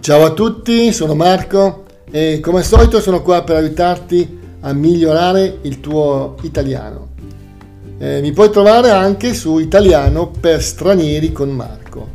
Ciao a tutti, sono Marco e come al solito sono qua per aiutarti a migliorare il tuo italiano. Mi puoi trovare anche su Italiano per Stranieri con Marco.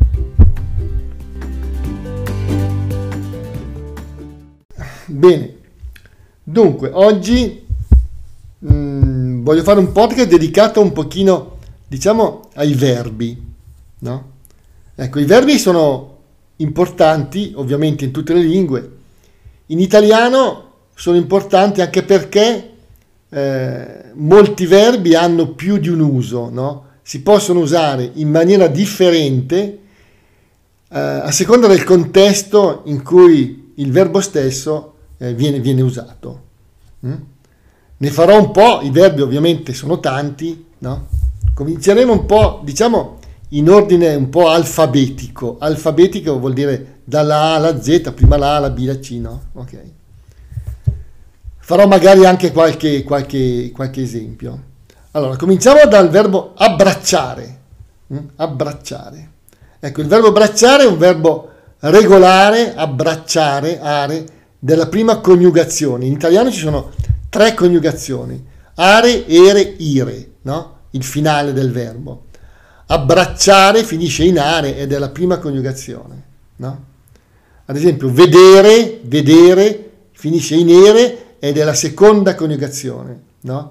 Bene, dunque oggi voglio fare un podcast dedicato un pochino, diciamo, ai verbi, no? Ecco, i verbi sono importanti ovviamente in tutte le lingue. In italiano sono importanti anche perché molti verbi hanno più di un uso, no? Si possono usare in maniera differente a seconda del contesto in cui il verbo stesso viene usato. Ne farò un po', i verbi ovviamente sono tanti, no? Cominceremo un po', diciamo, in ordine un po' alfabetico. Alfabetico vuol dire dalla A alla Z, prima la A, la B, la C, no? Ok. Farò magari anche qualche esempio. Allora, cominciamo dal verbo abbracciare. Abbracciare. Ecco, il verbo abbracciare è un verbo regolare, abbracciare, are, della prima coniugazione. In italiano ci sono 3 coniugazioni. Are, ere, ire, no? Il finale del verbo. Abbracciare finisce in are ed è la prima coniugazione, no? Ad esempio, vedere finisce in ere ed è la seconda coniugazione, no?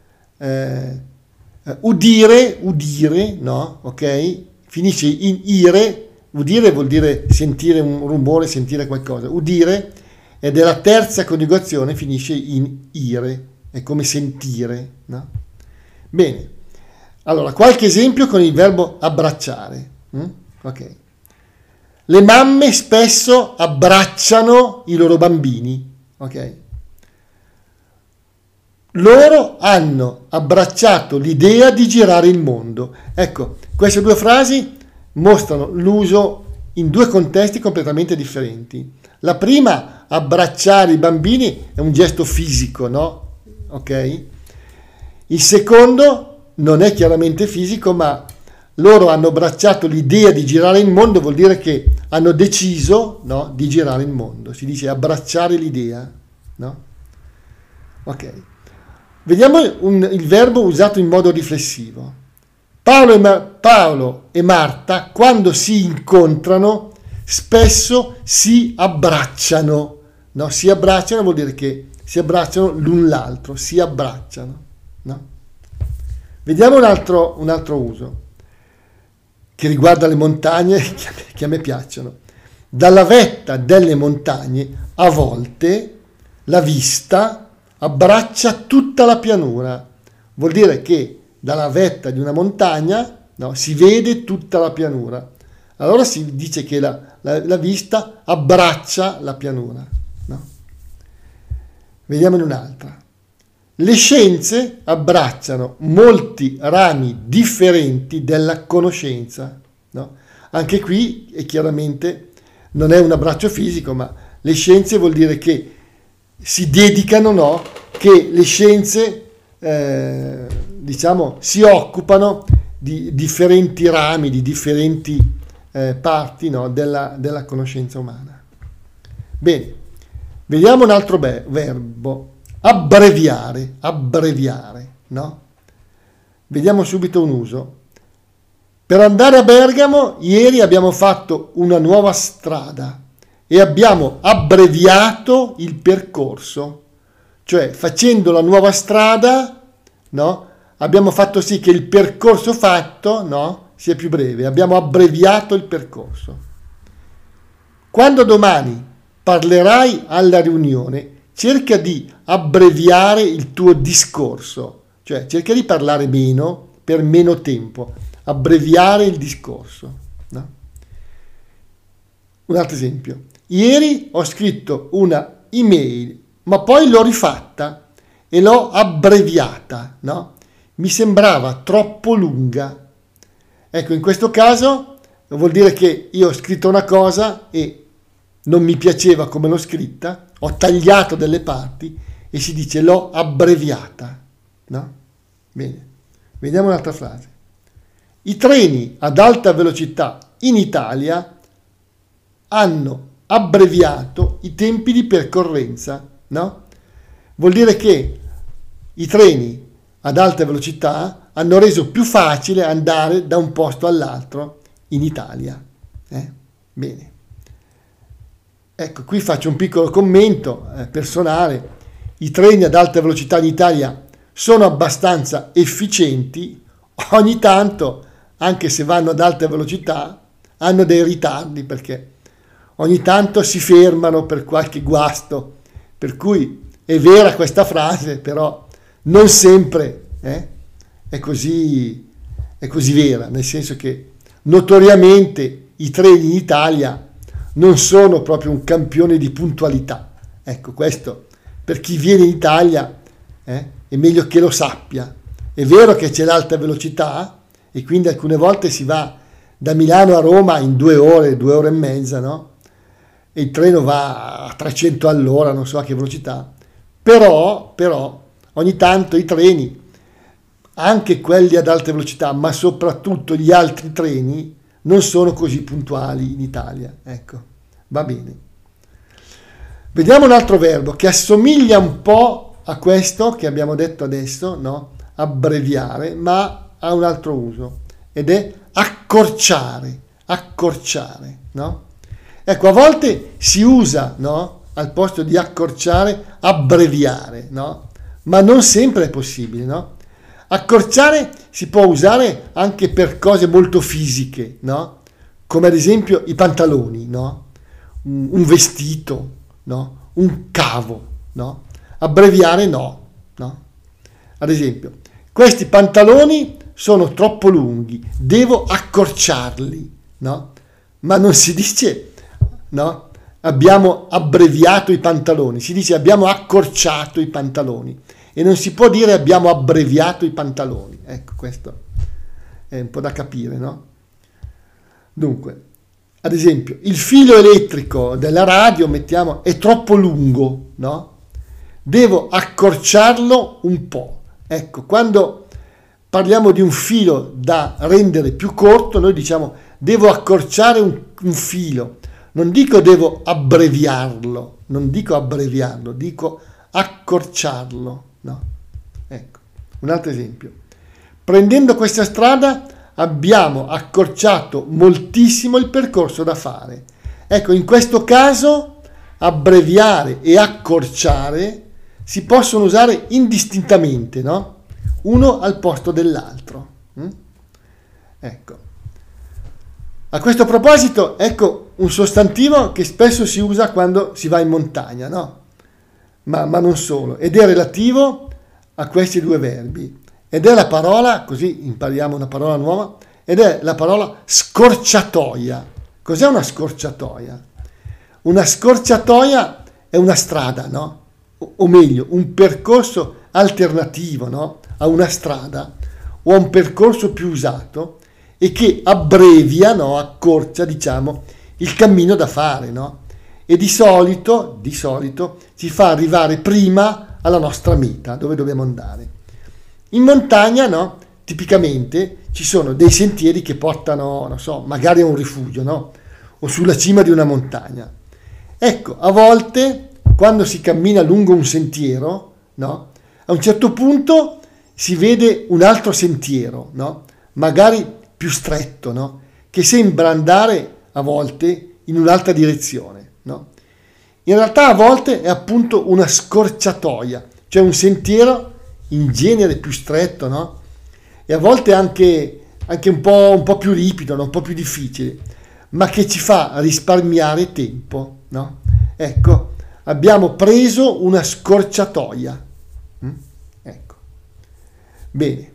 Udire, no? Ok? Finisce in ire, udire vuol dire sentire un rumore, sentire qualcosa. Udire ed è la terza coniugazione, finisce in ire, è come sentire, no? Bene. Allora, qualche esempio con il verbo abbracciare. Ok. Le mamme spesso abbracciano i loro bambini. Ok. Loro hanno abbracciato l'idea di girare il mondo. Ecco, queste 2 frasi mostrano l'uso in 2 contesti completamente differenti. La prima, abbracciare i bambini, è un gesto fisico, no? Ok. Il secondo non è chiaramente fisico, ma loro hanno abbracciato l'idea di girare il mondo, vuol dire che hanno deciso, no, di girare il mondo. Si dice abbracciare l'idea, no? Ok. Vediamo il verbo usato in modo riflessivo. Paolo e Marta, quando si incontrano, spesso si abbracciano, no? Si abbracciano vuol dire che si abbracciano l'un l'altro, si abbracciano, no? Vediamo un altro uso che riguarda le montagne che a me piacciono. Dalla vetta delle montagne a volte la vista abbraccia tutta la pianura. Vuol dire che dalla vetta di una montagna, no, si vede tutta la pianura. Allora si dice che la vista abbraccia la pianura, no? Vediamone un'altra. Le scienze abbracciano molti rami differenti della conoscenza, no? Anche qui è chiaramente non è un abbraccio fisico, ma le scienze vuol dire che si dedicano, no? Che le scienze, diciamo, si occupano di differenti rami, di differenti parti, no? della conoscenza umana. Bene, vediamo un altro verbo. Abbreviare, no? Vediamo subito un uso. Per andare a Bergamo ieri abbiamo fatto una nuova strada e abbiamo abbreviato il percorso. Cioè, facendo la nuova strada, no? Abbiamo fatto sì che il percorso fatto, no? Sia più breve. Abbiamo abbreviato il percorso. Quando domani parlerai alla riunione, cerca di abbreviare il tuo discorso, cioè cerca di parlare meno per meno tempo, abbreviare il discorso, no? Un altro esempio. Ieri ho scritto una email, ma poi l'ho rifatta e l'ho abbreviata, no? Mi sembrava troppo lunga. Ecco, in questo caso vuol dire che io ho scritto una cosa e non mi piaceva come l'ho scritta, ho tagliato delle parti e si dice l'ho abbreviata, no? Bene, vediamo un'altra frase. I treni ad alta velocità in Italia hanno abbreviato i tempi di percorrenza, no? Vuol dire che i treni ad alta velocità hanno reso più facile andare da un posto all'altro in Italia. Bene. Ecco, qui faccio un piccolo commento personale. I treni ad alta velocità in Italia sono abbastanza efficienti, ogni tanto, anche se vanno ad alta velocità, hanno dei ritardi perché ogni tanto si fermano per qualche guasto, per cui è vera questa frase, però non sempre è così vera, nel senso che notoriamente i treni in Italia non sono proprio un campione di puntualità. Ecco, questo per chi viene in Italia è meglio che lo sappia. È vero che c'è l'alta velocità e quindi alcune volte si va da Milano a Roma in 2 ore, 2 ore e mezza, no? E il treno va a 300 all'ora, non so a che velocità. Però ogni tanto i treni, anche quelli ad alta velocità, ma soprattutto gli altri treni, non sono così puntuali in Italia. Ecco, va bene. Vediamo un altro verbo che assomiglia un po' a questo che abbiamo detto adesso, no? Abbreviare, ma ha un altro uso, ed è accorciare, no? Ecco, a volte si usa, no? Al posto di accorciare, abbreviare, no? Ma non sempre è possibile, no? Accorciare si può usare anche per cose molto fisiche, no? Come ad esempio i pantaloni, no? Un vestito, no? Un cavo, no? Abbreviare no. Ad esempio, questi pantaloni sono troppo lunghi, devo accorciarli, no? Ma non si dice, no? Abbiamo abbreviato i pantaloni, si dice abbiamo accorciato i pantaloni e non si può dire abbiamo abbreviato i pantaloni. Ecco, questo è un po' da capire, no? Dunque, ad esempio, il filo elettrico della radio, mettiamo, è troppo lungo, no? Devo accorciarlo un po'. Ecco, quando parliamo di un filo da rendere più corto, noi diciamo devo accorciare un filo. Non dico devo abbreviarlo, dico accorciarlo, no? Ecco, un altro esempio. Prendendo questa strada abbiamo accorciato moltissimo il percorso da fare. Ecco, in questo caso abbreviare e accorciare si possono usare indistintamente, no? Uno al posto dell'altro. Ecco. A questo proposito, ecco un sostantivo che spesso si usa quando si va in montagna, no? Ma non solo, ed è relativo a questi 2 verbi. Ed è la parola, così impariamo una parola nuova, ed è la parola scorciatoia. Cos'è una scorciatoia? Una scorciatoia è una strada, no? O meglio, un percorso alternativo, no? A una strada o a un percorso più usato e che abbrevia, no? Accorcia, diciamo, il cammino da fare, no? E di solito ci fa arrivare prima alla nostra meta, dove dobbiamo andare. In montagna, no? Tipicamente ci sono dei sentieri che portano, non so, magari a un rifugio, no? O sulla cima di una montagna. Ecco, a volte quando si cammina lungo un sentiero, no? A un certo punto si vede un altro sentiero, no? Magari più stretto, no? Che sembra andare a volte in un'altra direzione, no? In realtà a volte è appunto una scorciatoia, cioè un sentiero in genere più stretto, no? E a volte anche un po' più ripido, no? Un po' più difficile, ma che ci fa risparmiare tempo, no? Ecco, abbiamo preso una scorciatoia. Ecco. Bene.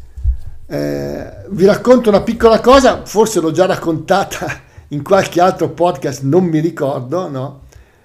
Vi racconto una piccola cosa, forse l'ho già raccontata in qualche altro podcast, non mi ricordo, no?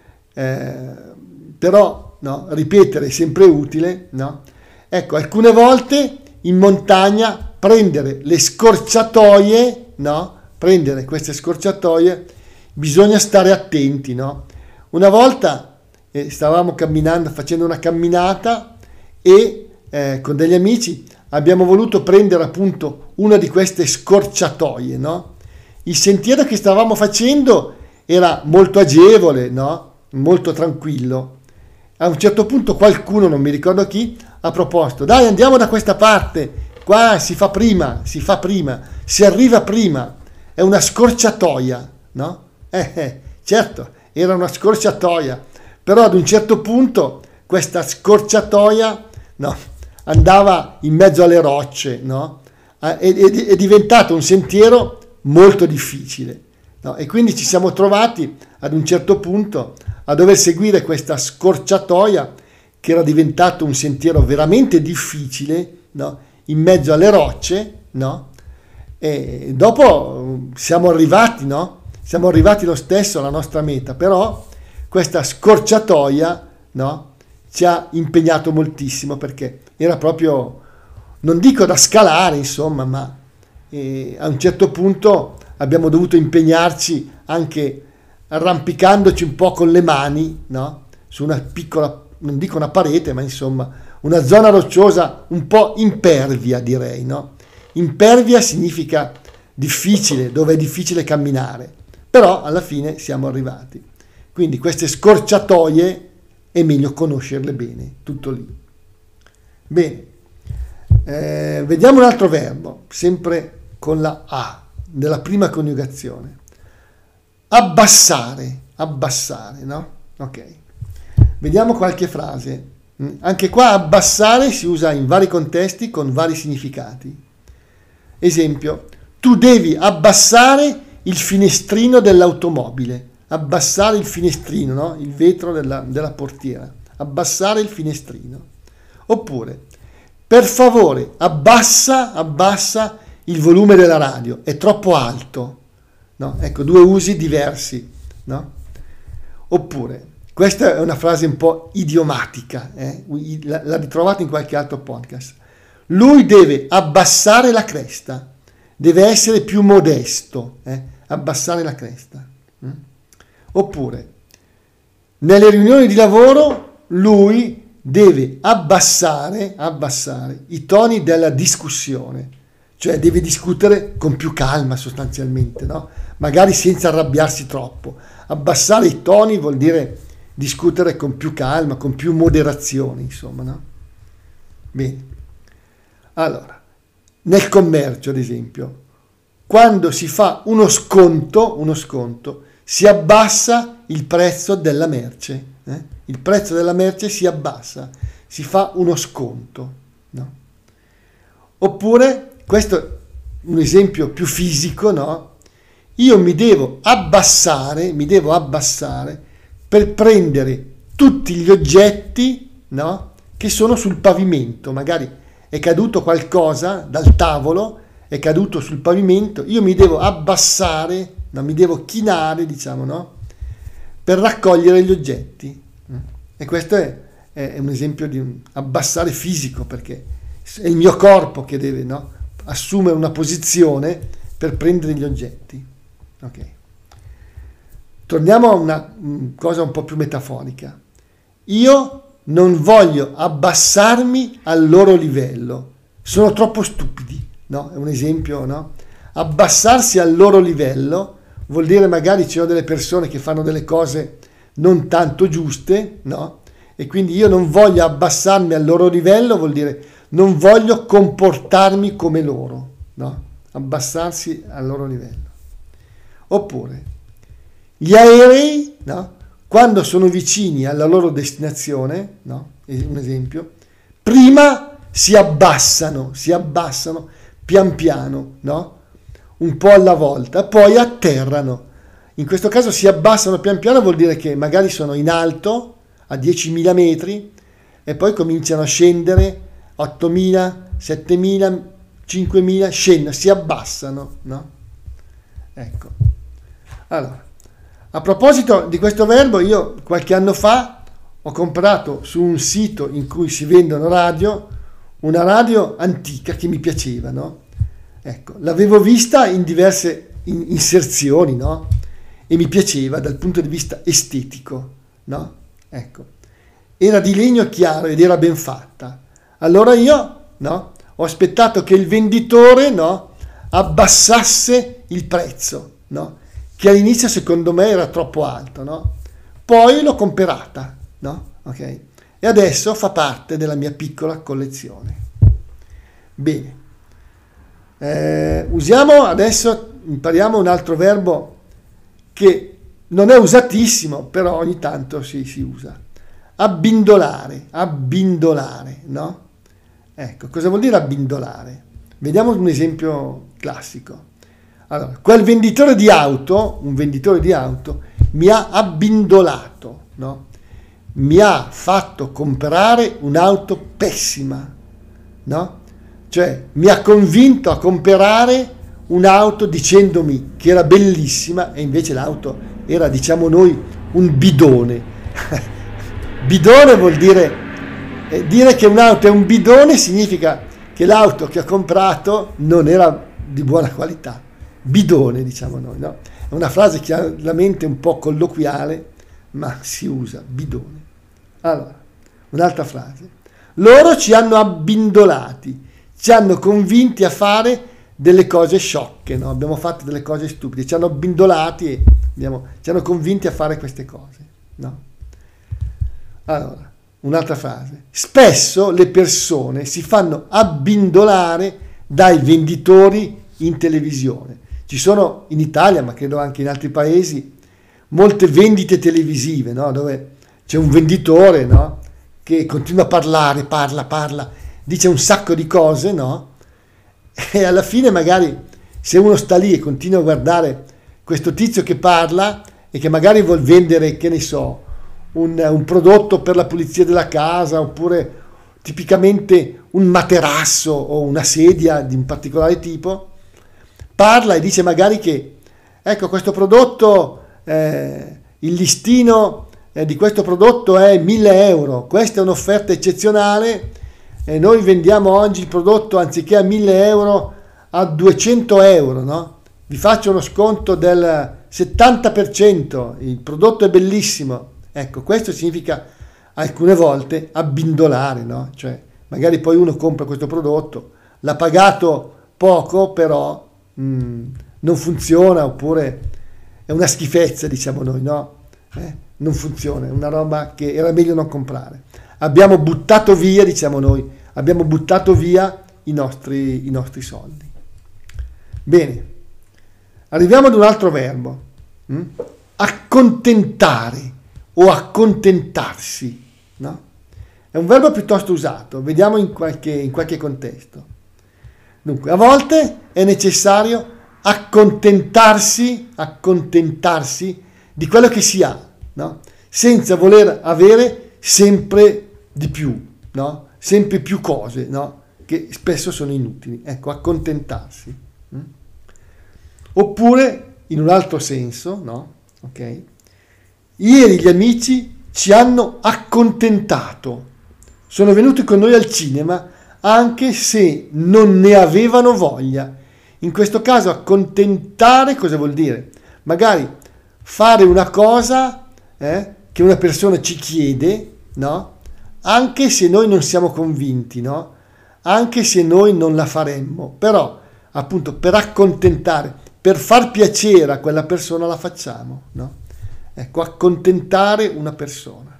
Però no, ripetere è sempre utile, no? Ecco, alcune volte in montagna prendere le scorciatoie, no? Prendere queste scorciatoie bisogna stare attenti, no? Una volta stavamo camminando, facendo una camminata e con degli amici abbiamo voluto prendere appunto una di queste scorciatoie, no? Il sentiero che stavamo facendo era molto agevole, no? Molto tranquillo. A un certo punto qualcuno, non mi ricordo chi, ha proposto: dai, andiamo da questa parte, qua si fa prima, si arriva prima, è una scorciatoia, no? Certo, era una scorciatoia, però ad un certo punto questa scorciatoia, no, andava in mezzo alle rocce, no? È diventato un sentiero molto difficile, no? E quindi ci siamo trovati ad un certo punto a dover seguire questa scorciatoia che era diventato un sentiero veramente difficile, no? In mezzo alle rocce, no? E dopo siamo arrivati, no? Siamo arrivati lo stesso alla nostra meta, però questa scorciatoia, no? Ci ha impegnato moltissimo, perché era proprio, non dico da scalare, insomma, ma a un certo punto abbiamo dovuto impegnarci anche arrampicandoci un po' con le mani, no? Su una piccola, non dico una parete, ma insomma una zona rocciosa un po' impervia, direi, no? Impervia significa difficile, dove è difficile camminare, però alla fine siamo arrivati. Quindi queste scorciatoie è meglio conoscerle bene, tutto lì. Bene, vediamo un altro verbo, sempre con la A, nella prima coniugazione. Abbassare, no? Ok. Vediamo qualche frase. Anche qua abbassare si usa in vari contesti con vari significati. Esempio: tu devi abbassare il finestrino dell'automobile. Abbassare il finestrino, no? Il vetro della portiera. Abbassare il finestrino. Oppure: per favore, abbassa il volume della radio, è troppo alto. No? Ecco, due usi diversi, no? Oppure, questa è una frase un po' idiomatica, la ritrovate in qualche altro podcast. Lui deve abbassare la cresta, deve essere più modesto, abbassare la cresta. Oppure, nelle riunioni di lavoro lui deve abbassare i toni della discussione, cioè deve discutere con più calma sostanzialmente, no? Magari senza arrabbiarsi troppo. Abbassare i toni vuol dire discutere con più calma, con più moderazione, insomma, no? Bene. Allora, nel commercio, ad esempio, quando si fa uno sconto, si abbassa il prezzo della merce. Il prezzo della merce si abbassa, si fa uno sconto, no? Oppure, questo è un esempio più fisico, no? Io mi devo abbassare per prendere tutti gli oggetti, no? Che sono sul pavimento. Magari è caduto qualcosa dal tavolo, è caduto sul pavimento, io mi devo abbassare, no? Mi devo chinare, diciamo, no? Per raccogliere gli oggetti. E questo è un esempio di un abbassare fisico, perché è il mio corpo che deve, no? Assumere una posizione per prendere gli oggetti. Ok. Torniamo a una cosa un po' più metaforica. Io non voglio abbassarmi al loro livello, sono troppo stupidi, no? È un esempio, no? Abbassarsi al loro livello vuol dire magari ci sono delle persone che fanno delle cose non tanto giuste, no? E quindi io non voglio abbassarmi al loro livello vuol dire non voglio comportarmi come loro, no? Abbassarsi al loro livello. Oppure gli aerei, no? Quando sono vicini alla loro destinazione, no? Un esempio, prima si abbassano pian piano, no? Un po' alla volta, poi atterrano. In questo caso si abbassano pian piano vuol dire che magari sono in alto a 10.000 metri e poi cominciano a scendere 8.000, 7.000, 5.000, scendono, si abbassano, no? Ecco. Allora, a proposito di questo verbo, io qualche anno fa ho comprato su un sito in cui si vendono radio, una radio antica che mi piaceva, no? Ecco, l'avevo vista in diverse inserzioni, no? E mi piaceva dal punto di vista estetico, no? Ecco, era di legno chiaro ed era ben fatta. Allora io, no? Ho aspettato che il venditore, no? Abbassasse il prezzo, no? che all'inizio secondo me era troppo alto, no? Poi l'ho comprata, no? Ok? E adesso fa parte della mia piccola collezione. Bene. Impariamo un altro verbo che non è usatissimo, però ogni tanto si usa. Abbindolare, no? Ecco, cosa vuol dire abbindolare? Vediamo un esempio classico. Allora, un venditore di auto, mi ha abbindolato, no? Mi ha fatto comprare un'auto pessima, no? Cioè, mi ha convinto a comprare un'auto dicendomi che era bellissima e invece l'auto era, diciamo noi, un bidone. Bidone vuol dire che un'auto è un bidone significa che l'auto che ho comprato non era di buona qualità. Bidone, diciamo noi, no? È una frase chiaramente un po' colloquiale, ma si usa, bidone. Allora, un'altra frase. Loro ci hanno abbindolati, ci hanno convinti a fare delle cose sciocche, no? Abbiamo fatto delle cose stupide, ci hanno abbindolati e ci hanno convinti a fare queste cose, no? Allora, un'altra frase. Spesso le persone si fanno abbindolare dai venditori in televisione. Ci sono in Italia, ma credo anche in altri paesi, molte vendite televisive, no? Dove c'è un venditore, no? Che continua a parlare, parla, dice un sacco di cose, no? E alla fine magari se uno sta lì e continua a guardare questo tizio che parla e che magari vuol vendere, che ne so, un prodotto per la pulizia della casa, oppure tipicamente un materasso o una sedia di un particolare tipo, parla e dice magari che ecco questo prodotto, il listino di questo prodotto è 1.000 euro, questa è un'offerta eccezionale e noi vendiamo oggi il prodotto anziché a 1.000 euro a 200 euro, no? Vi faccio uno sconto del 70%, il prodotto è bellissimo. Ecco, questo significa alcune volte abbindolare, no? Cioè, magari poi uno compra questo prodotto, l'ha pagato poco, però non funziona, oppure è una schifezza, diciamo noi, no? Non funziona, è una roba che era meglio non comprare. Abbiamo buttato via, diciamo noi, i nostri soldi. Bene, arriviamo ad un altro verbo. Accontentare o accontentarsi, no? È un verbo piuttosto usato, vediamo in qualche contesto. Dunque, a volte è necessario accontentarsi di quello che si ha, no? Senza voler avere sempre di più, no? Sempre più cose, no? Che spesso sono inutili. Ecco, accontentarsi. Oppure, in un altro senso, no? Ok? Ieri gli amici ci hanno accontentato. Sono venuti con noi al cinema anche se non ne avevano voglia. In questo caso accontentare cosa vuol dire? Magari fare una cosa che una persona ci chiede, no? Anche se noi non siamo convinti, no? Anche se noi non la faremmo, però appunto per accontentare, per far piacere a quella persona la facciamo, no? Ecco, accontentare una persona.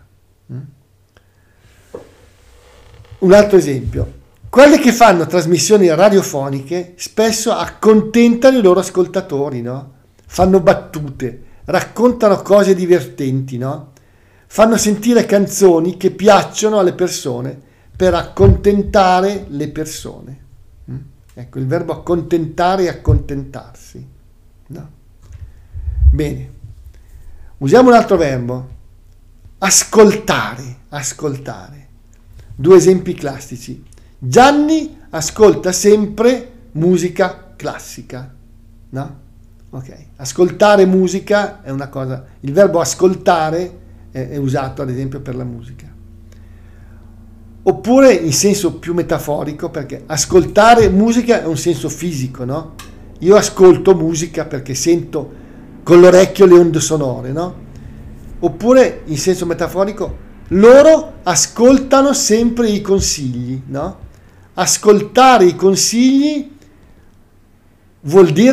Un altro esempio. Quelli che fanno trasmissioni radiofoniche spesso accontentano i loro ascoltatori, no? Fanno battute, raccontano cose divertenti, no? Fanno sentire canzoni che piacciono alle persone per accontentare le persone. Ecco, il verbo accontentare e accontentarsi, no? Bene. Usiamo un altro verbo. Ascoltare. Due esempi classici. Gianni ascolta sempre musica classica, no? Ok. Ascoltare musica è una cosa. Il verbo ascoltare è usato ad esempio per la musica. Oppure in senso più metaforico, perché ascoltare musica è un senso fisico, no? Io ascolto musica perché sento con l'orecchio le onde sonore, no? Oppure in senso metaforico, loro ascoltano sempre i consigli, no? Ascoltare i consigli vuol dire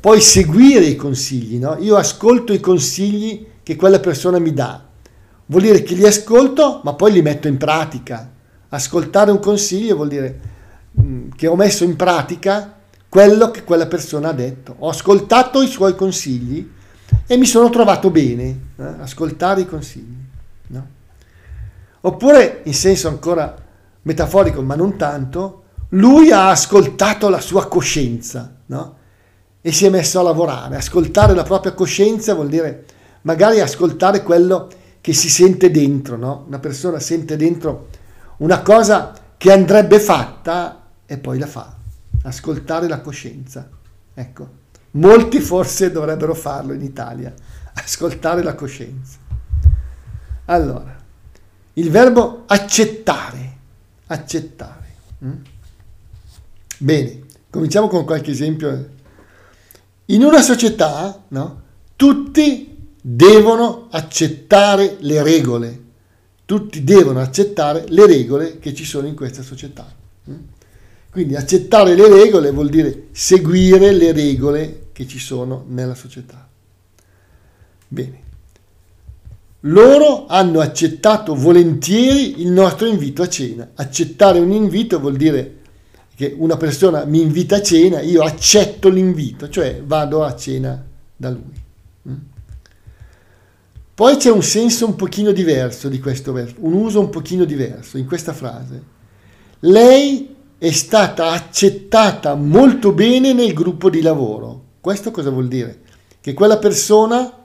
poi seguire i consigli, no? Io ascolto i consigli che quella persona mi dà. Vuol dire che li ascolto, ma poi li metto in pratica. Ascoltare un consiglio vuol dire che ho messo in pratica quello che quella persona ha detto. Ho ascoltato i suoi consigli e mi sono trovato bene. Ascoltare i consigli, no? Oppure, in senso ancora metaforico, ma non tanto, lui ha ascoltato la sua coscienza, no? E si è messo a lavorare. Ascoltare la propria coscienza vuol dire magari ascoltare quello che si sente dentro, no? Una persona sente dentro una cosa che andrebbe fatta e poi la fa. Ascoltare la coscienza. Ecco, molti forse dovrebbero farlo in Italia. Ascoltare la coscienza. Allora, il verbo accettare. Accettare. Bene, cominciamo con qualche esempio. In una società, no? Tutti devono accettare le regole. Tutti devono accettare le regole che ci sono in questa società. Quindi accettare le regole vuol dire seguire le regole che ci sono nella società. Bene. Loro hanno accettato volentieri il nostro invito a cena. Accettare un invito vuol dire che una persona mi invita a cena, io accetto l'invito, cioè vado a cena da lui. Poi c'è un senso un pochino diverso di questo verso, un uso un pochino diverso in questa frase. Lei è stata accettata molto bene nel gruppo di lavoro. Questo cosa vuol dire? Che quella persona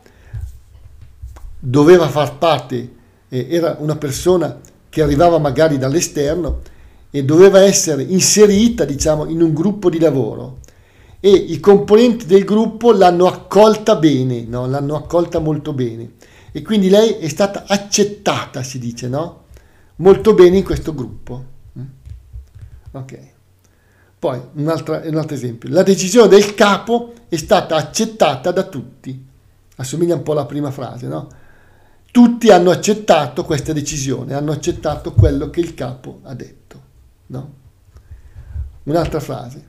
doveva far parte, era una persona che arrivava magari dall'esterno e doveva essere inserita, diciamo, in un gruppo di lavoro. E i componenti del gruppo l'hanno accolta bene, no? L'hanno accolta molto bene. E quindi lei è stata accettata, si dice, no? Molto bene in questo gruppo. Ok. Poi, un altro esempio. La decisione del capo è stata accettata da tutti. Assomiglia un po' alla prima frase, no? Tutti hanno accettato questa decisione, hanno accettato quello che il capo ha detto, no? Un'altra frase.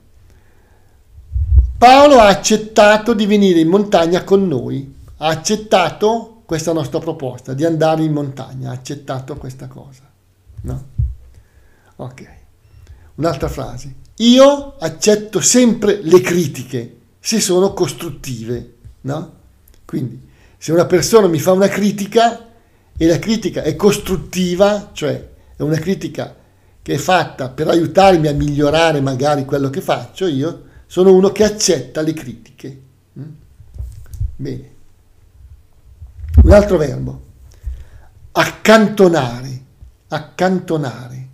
Paolo ha accettato di venire in montagna con noi. Ha accettato questa nostra proposta di andare in montagna, ha accettato questa cosa, no? Ok. Un'altra frase. Io accetto sempre le critiche se sono costruttive, no? Quindi, se una persona mi fa una critica e la critica è costruttiva, cioè è una critica che è fatta per aiutarmi a migliorare magari quello che faccio, io sono uno che accetta le critiche. Bene. Un altro verbo, accantonare, accantonare.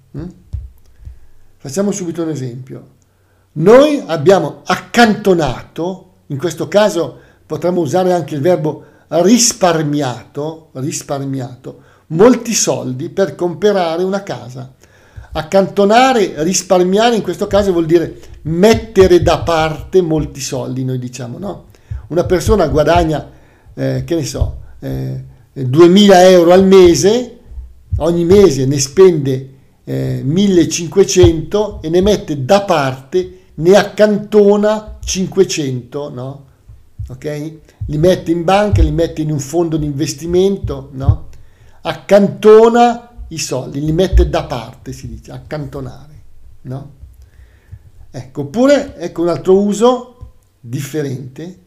Facciamo subito un esempio. Noi abbiamo accantonato, in questo caso potremmo usare anche il verbo risparmiato, molti soldi per comprare una casa. Accantonare, risparmiare in questo caso vuol dire mettere da parte molti soldi, noi diciamo, no? Una persona guadagna, che ne so, 2.000 euro al mese, ogni mese ne spende 1.500 e ne mette da parte, ne accantona 500, no? Ok? Li mette in banca, li mette in un fondo di investimento, no? Accantona i soldi, li mette da parte, si dice, accantonare, no? Ecco, oppure, ecco un altro uso differente.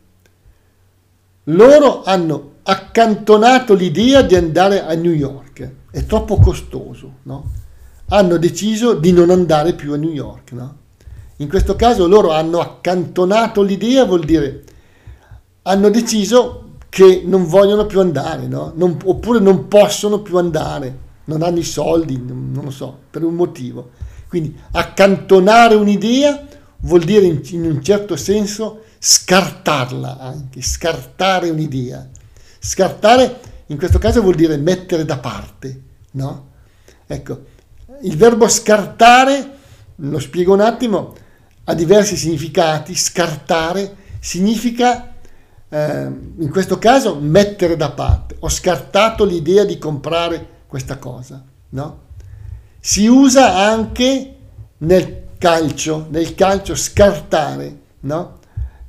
Loro hanno accantonato l'idea di andare a New York, è troppo costoso, no? Hanno deciso di non andare più a New York, no? In questo caso loro hanno accantonato l'idea, vuol dire hanno deciso che non vogliono più andare, no? Oppure non possono più andare, non hanno i soldi, non lo so, per un motivo. Quindi accantonare un'idea vuol dire in un certo senso scartarla anche, scartare un'idea. Scartare in questo caso vuol dire mettere da parte, no? Ecco, il verbo scartare, lo spiego un attimo, ha diversi significati. Scartare significa, in questo caso, mettere da parte. Ho scartato l'idea di comprare questa cosa, no? Si usa anche nel calcio scartare, no?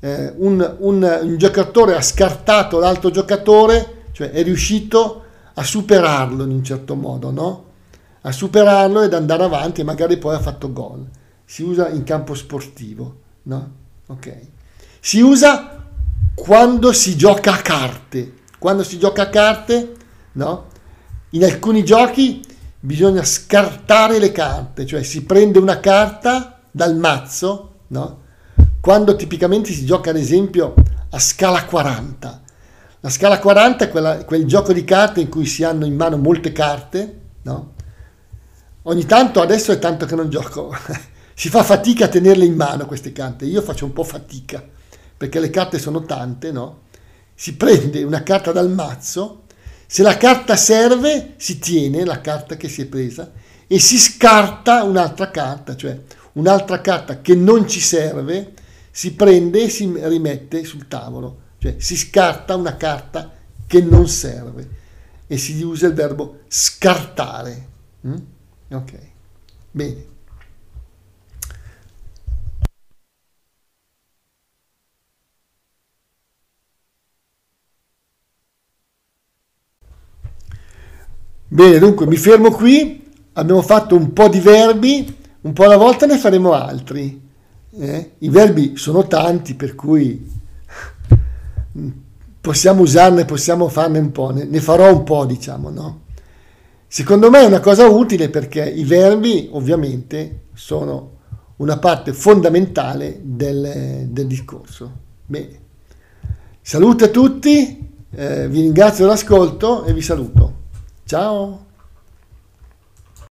un giocatore ha scartato l'altro giocatore, cioè è riuscito a superarlo in un certo modo, no? A superarlo ed andare avanti e magari poi ha fatto gol. Si usa in campo sportivo, no? Ok. Si usa quando si gioca a carte. Quando si gioca a carte, no? In alcuni giochi bisogna scartare le carte, cioè si prende una carta dal mazzo, no? Quando tipicamente si gioca ad esempio a scala 40. La scala 40 è quel gioco di carte in cui si hanno in mano molte carte, no? Ogni tanto, adesso è tanto che non gioco, si fa fatica a tenerle in mano queste carte, io faccio un po' fatica, perché le carte sono tante, no? Si prende una carta dal mazzo, se la carta serve si tiene la carta che si è presa e si scarta un'altra carta, cioè un'altra carta che non ci serve, si prende e si rimette sul tavolo, cioè si scarta una carta che non serve e si usa il verbo scartare. Ok, bene. Bene, dunque mi fermo qui, abbiamo fatto un po' di verbi, un po' alla volta ne faremo altri. I verbi sono tanti, per cui possiamo usarne, possiamo farne un po', ne farò un po', diciamo, no? Secondo me è una cosa utile perché i verbi ovviamente sono una parte fondamentale del discorso. Bene, saluto a tutti, vi ringrazio dell'ascolto e vi saluto. Ciao!